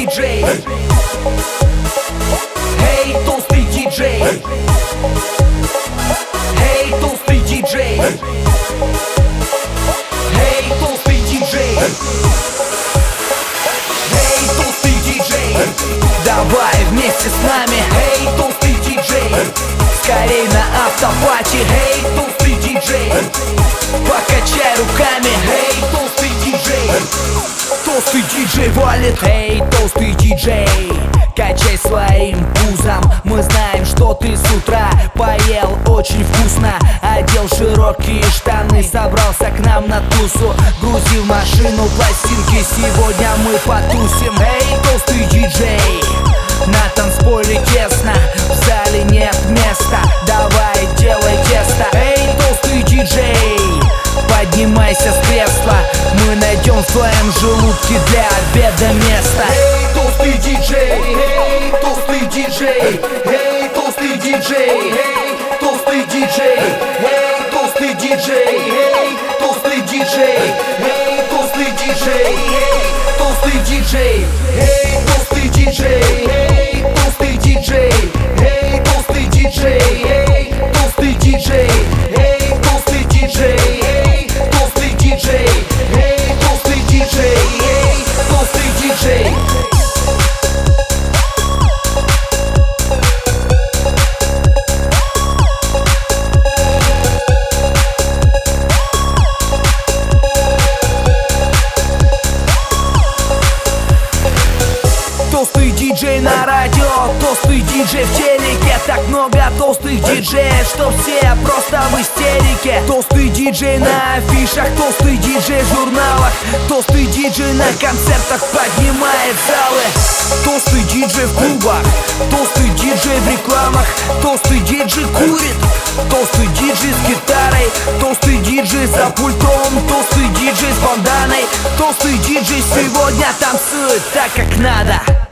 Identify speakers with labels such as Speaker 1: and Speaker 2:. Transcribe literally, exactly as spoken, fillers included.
Speaker 1: диджей. Эй, толстый диджей. Эй, толстый диджей. Эй, толстый диджей. Эй, толстый диджей. Давай вместе с нами. Эй, толстый диджей. Скорей на автопате. Эй, толстый диджей. Покачай руками. Эй, толстый диджей. Толстый диджей валит. Эй, толстый диджей, качай своим пузом. Мы знаем, что ты с утра поел очень вкусно. Одел широкие штаны, собрался к нам на тусу. Грузи в машину пластинки, сегодня мы потусим. Эй, толстый диджей, на танцполе тесно, в зале нет места. Давай, делай тесто. Эй, толстый диджей, поднимайся с кресла. Мы найдем в твоем желудке для обеда место. Эй, толстый диджей, эй, толстый диджей. Эй, толстый диджей, эй, толстый диджей. Эй, толстый диджей, эй, толстый диджей. Эй, толстый диджей, эй, толстый диджей. Эй, толстый диджей, эй, толстый диджей. Эй, толстый диджей, эй, толстый диджей. Эй, толстый диджей, эй, толстый диджей. Эй, толстый диджей, эй, толстый диджей. Толстый диджей на радио, толстый диджей в телеке. Так много толстых диджеев, что все просто в истерике. Толстый диджей на афишах, толстый диджей в журналах. Толстый диджей на концертах поднимает залы. Толстый диджей в клубах, толстый диджей в рекламах. Толстый диджей курит, толстый диджей с гитарой. Толстый диджей за пультом, толстый диджей с банданой. Толстый диджей сегодня танцует так, как надо.